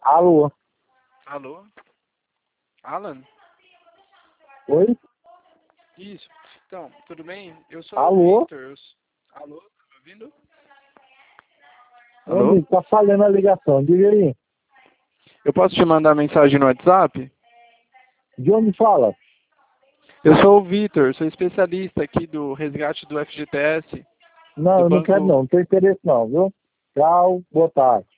Alô? Alô? Alan? Oi? Isso. Então, tudo bem? Eu sou Alô? o Victor. Alô? Tá me ouvindo? Ô, Alô? amigo, tá falhando a ligação. Diga aí. Eu posso te mandar mensagem no WhatsApp? De onde fala? Eu sou o Victor, sou especialista aqui do resgate do FGTS, Não, do eu não quero banco. não. Não tenho interesse não, viu? Tchau, boa tarde.